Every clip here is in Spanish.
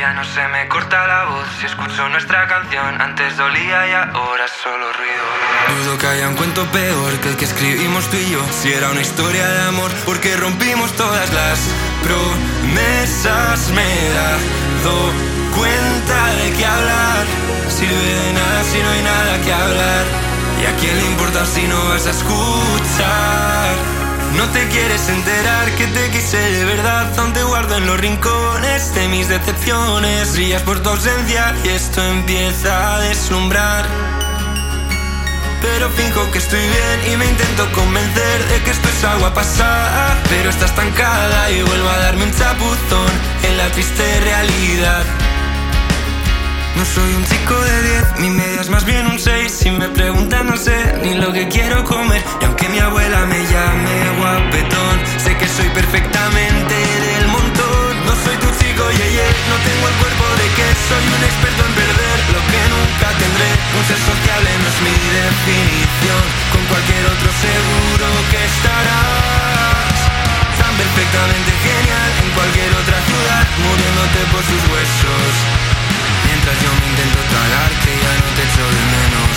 ya no se me corta la voz si escucho nuestra canción. Antes dolía y ahora solo ruido. Dudo que haya un cuento peor que el que escribimos tú y yo. Si era una historia de amor, porque rompimos todas las promesas. Me he dado cuenta de que hablar sirve de nada si no hay nada que hablar. ¿Y a quién le importa si no vas a escuchar? No te quieres enterar que te quise de verdad. Aún te guardo en los rincones de mis decepciones. Brillas por tu ausencia y esto empieza a deslumbrar. Pero finjo que estoy bien y me intento convencer de que esto es agua pasada. Pero está estancada y vuelvo a darme un chapuzón en la triste realidad. No soy un chico de 10, mi media es más bien un 6. Si me preguntan no sé ni lo que quiero comer. Y aunque mi abuela me llame guapetón, sé que soy perfectamente del montón. No soy tu chico yeye, no tengo el cuerpo de que soy un experto en perder lo que nunca tendré. Un ser sociable no es mi definición. Con cualquier otro seguro que estarás tan perfectamente genial en cualquier otra ciudad, muriéndote por sus huesos. Mientras yo me intento tragar que ya no te echo de menos.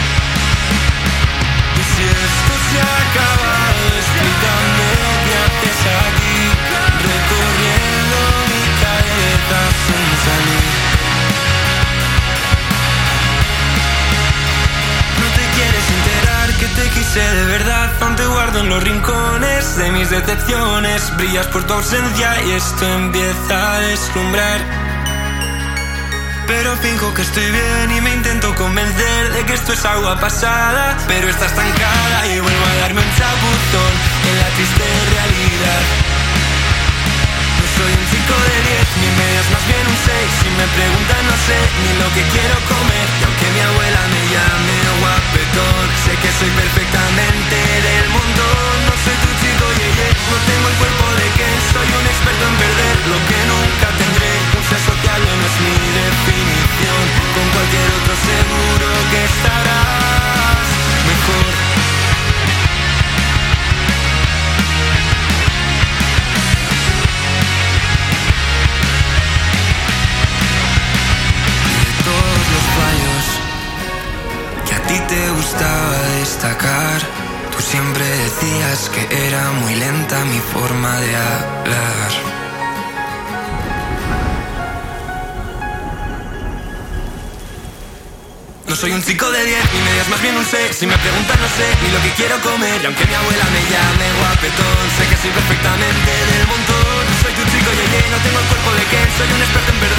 Y si esto se ha acabado, explícame qué haces aquí, recorriendo mi cabeza sin salir. No te quieres enterar que te quise de verdad. Aún te guardo en los rincones de mis decepciones. Brillas por tu ausencia y esto empieza a deslumbrar. Pero finjo que estoy bien y me intento convencer de que esto es agua pasada. Pero está estancada y vuelvo a darme un chapuzón en la triste realidad. No soy un chico de 10, mi media es más bien un 6. Si me preguntan no sé ni lo que quiero comer. Y aunque mi abuela me llame guapetón, sé que soy perfectamente del mundo. No soy tu chico yeye, no tengo el cuerpo de que soy un experto en perder lo que nunca tendré. Un ser sociable no es mi definición. Con cualquier otro seguro que estarás mejor. Que a ti te gustaba destacar. Tú siempre decías que era muy lenta mi forma de hablar. No soy un chico de 10, mi media es más bien un 6. Si me preguntan no sé ni lo que quiero comer. Y aunque mi abuela me llame guapetón, sé que soy perfectamente del montón. No soy tu chico yeye, no tengo el cuerpo de que soy un experto en perder